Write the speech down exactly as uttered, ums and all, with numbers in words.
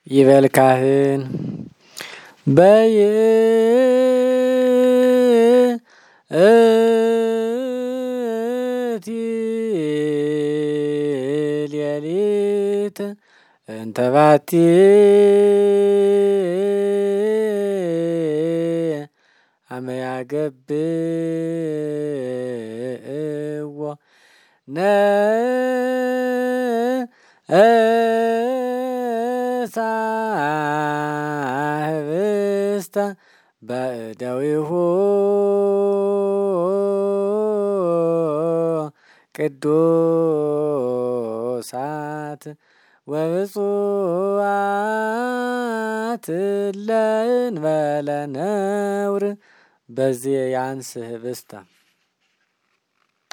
ይበል ካህን በይ እቲ ሌሊት እንተ ባቲ አመ ያገብእዎ ነሣ ህብስተ በእደዊሁ ቅዱሳት ወብፁዓት እለ እንበለ ነውር በዚህ ያንስ ህብስተ